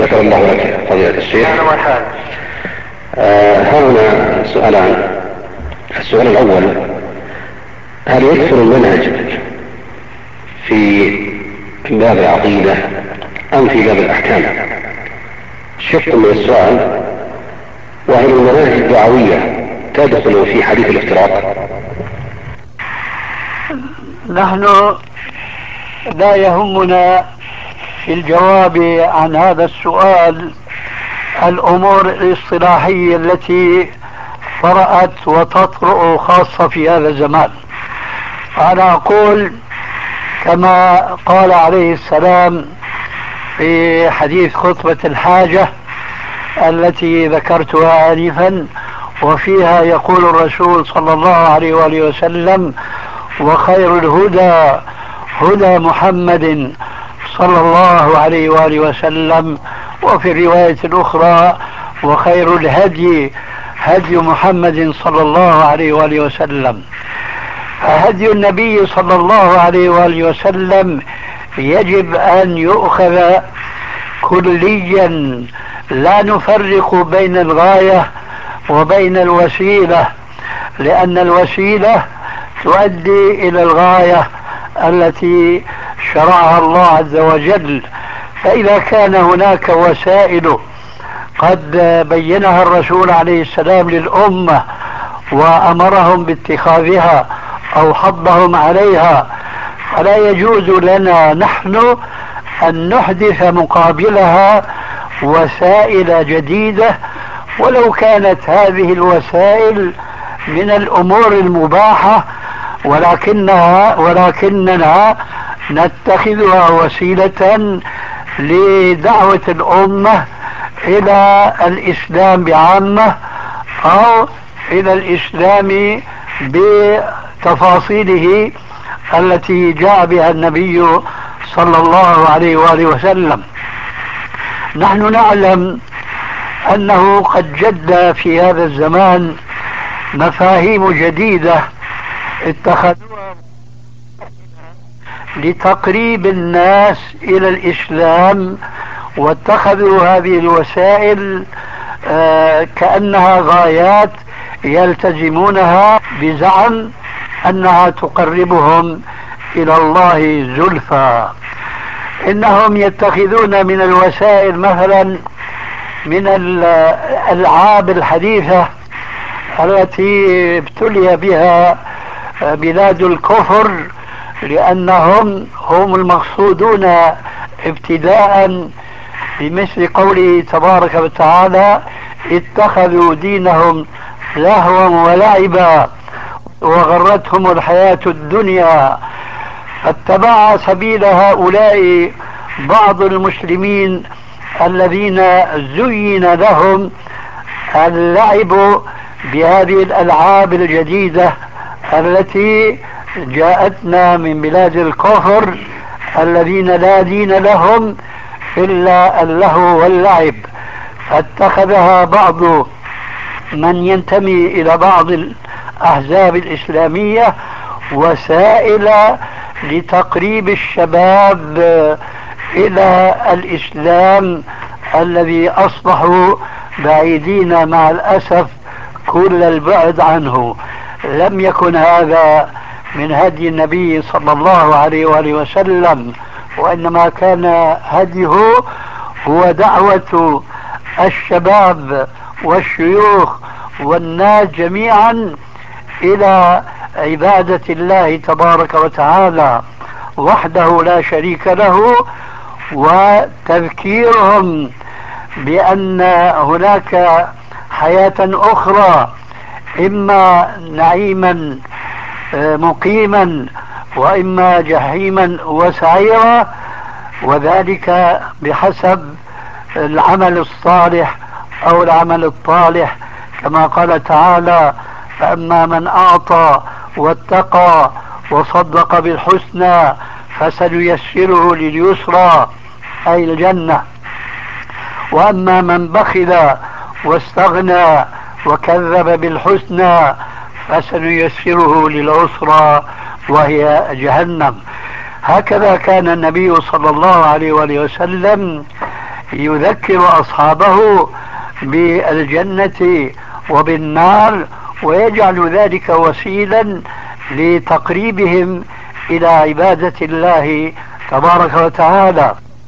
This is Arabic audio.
شكر الله لك فضيلة الشيخ. هنا سؤالان. السؤال الأول: هل يكثر المنهج في باب العقيدة أم في باب الأحكام؟ شق من السؤال: وهل المناهج الدعوية تدخل في حديث الافتراق؟ نحن لا يهمنا في الجواب عن هذا السؤال الأمور الاصطلاحية التي طرأت وتطرأ خاصة في هذا الزمان. أنا أقول كما قال عليه السلام في حديث خطبة الحاجة التي ذكرتها آنفا، وفيها يقول الرسول صلى الله عليه وآله وسلم: وخير الهدى هدى محمد صلى الله عليه وآله وسلم. وفي الرواية الأخرى: وخير الهدي هدي محمد صلى الله عليه وآله وسلم. فهدي النبي صلى الله عليه وآله وسلم يجب أن يؤخذ كليا، لا نفرق بين الغاية وبين الوسيلة، لأن الوسيلة تؤدي إلى الغاية التي شرعها الله عز وجل. فإذا كان هناك وسائل قد بينها الرسول عليه السلام للأمة وأمرهم باتخاذها أو حضهم عليها، فلا يجوز لنا نحن أن نحدث مقابلها وسائل جديدة، ولو كانت هذه الوسائل من الأمور المباحة، ولكننا نتخذها وسيلة لدعوة الأمة إلى الإسلام بعامة أو إلى الإسلام بتفاصيله التي جاء بها النبي صلى الله عليه وآله وسلم. نحن نعلم أنه قد جد في هذا الزمان مفاهيم جديدة اتخذوها لتقريب الناس إلى الإسلام، واتخذوا هذه الوسائل كأنها غايات يلتزمونها بزعم أنها تقربهم إلى الله زلفى. إنهم يتخذون من الوسائل مثلا من الألعاب الحديثة التي ابتلي بها بلاد الكفر، لأنهم هم المقصودون ابتداء، بمثل قوله تبارك وتعالى: اتخذوا دينهم لهوا ولعبا وغرتهم الحياة الدنيا. فاتبع سبيل هؤلاء بعض المسلمين الذين زين لهم اللعب بهذه الألعاب الجديدة التي جاءتنا من بلاد الكفر، الذين لا دين لهم إلا اللهو واللعب. فاتخذها بعض من ينتمي إلى بعض الأحزاب الإسلامية وسائل لتقريب الشباب إلى الإسلام الذي أصبحوا بعيدين مع الأسف كل البعد عنه. لم يكن هذا من هدي النبي صلى الله عليه وآله وسلم، وإنما كان هديه هو دعوة الشباب والشيوخ والناس جميعا إلى عبادة الله تبارك وتعالى وحده لا شريك له، وتذكيرهم بأن هناك حياة أخرى، إما نعيما مقيما وإما جحيما وسعيرا، وذلك بحسب العمل الصالح أو العمل الطالح، كما قال تعالى: فأما من أعطى واتقى وصدق بالحسنى فسنيسره لليسرى أي الجنة، وأما من بخل واستغنى وكذب بالحسنى فسنيسره للعسرى وهي جهنم. هكذا كان النبي صلى الله عليه وآله وسلم يذكر أصحابه بالجنة وبالنار، ويجعل ذلك وسيلا لتقريبهم إلى عبادة الله تبارك وتعالى.